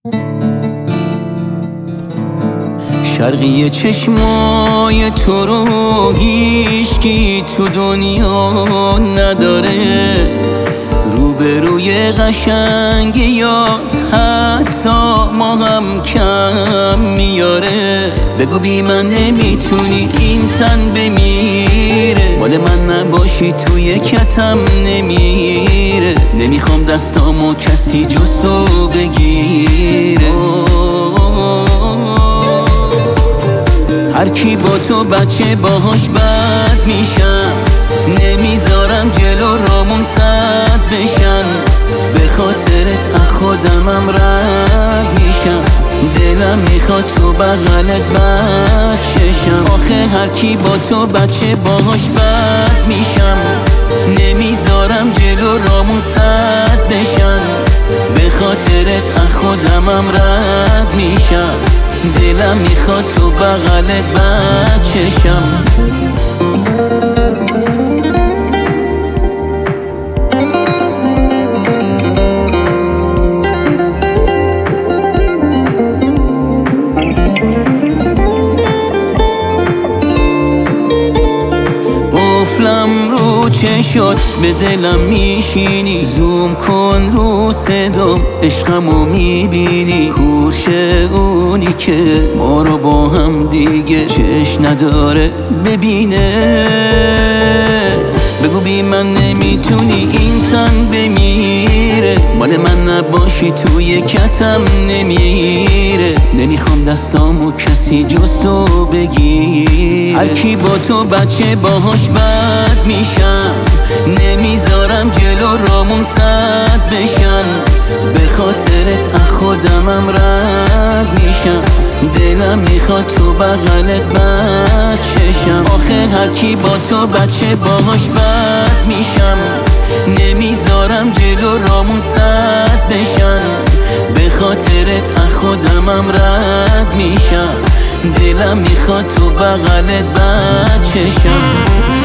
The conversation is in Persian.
شرقی چشمای تو رو هیچکی تو دنیا نداره، روبروی قشنگ یاد حتی ما هم کم میاره. بگو بی من نمیتونی این تن بمیره، مال من نباشی توی کتم نمیره. نمیخوام دستامو کسی جز تو بگیره. هر کی با تو بچه باهاش بد میشم، نمیذارم جلو رامون سد بشن. به خاطرت خودمم رد میشم، دلم میخواد تو بغلت بچشم. آخه هر کی با تو بچه باهاش بد میشم، نمیذارم جلو رامون سد بشن. به خاطرت خودمم رد میشم، دلم میخواد تو بغلت بچشم. قفلم رو چشات به دلم میشینی، زوم کن رو صدام عشقمو میبینی. کورشه اونی که ما رو با هم دیگه چشم نداره ببینه. بگو بی من نمیتونی این تن بمیره، مال من نباشی توی کتم نمیره. نمیخوام دستامو کسی جز تو بگیر. هر کی با تو بچه باهاش بد میشم، نمیذارم جلو رامون سد بشن. به خاطرت خودمم رد میشم، دلم میخواد تو بغلت بچشم. آخه هر کی با تو بچه باهاش بد میشم، نمیذارم جلو رامون سد بشن. به خاطرت خودمم رد میشم، دلم میخواد تو بغلت بچشم.